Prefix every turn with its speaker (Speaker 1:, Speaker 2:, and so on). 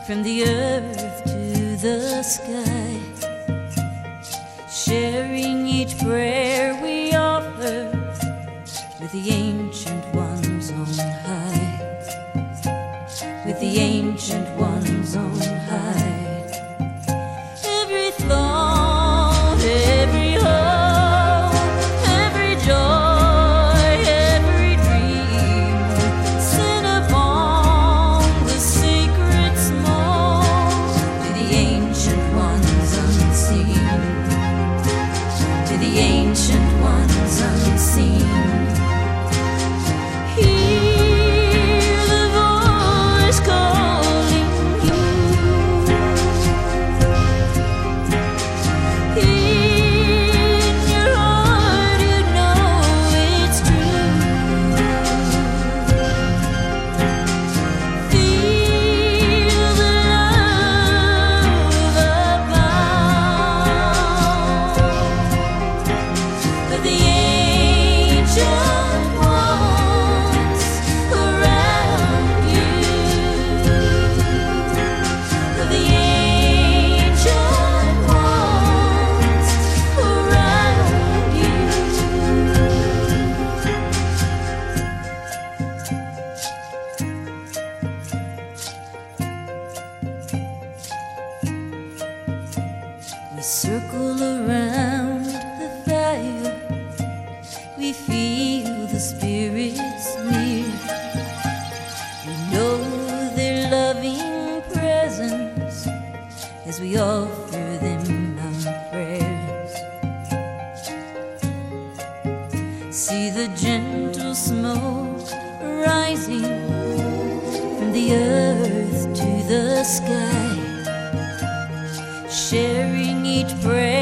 Speaker 1: from the earth to the sky, sharing each prayer we offer with the ancient ones on high, with the ancient ones on high. Every thought, every hope, every joy, every dream, sent upon the sacred smoke to the ancient ones unseen, to the ancient ones unseen. Hear the voice calling you. In your heart you know it's true. Feel the love abound of the ancient ones around you, of the ancient ones around you. We circle around the fire, we feel the spirits near. We know their loving presence as we offer them our prayers. See the gentle smoke rising from the earth to the sky, sharing each prayer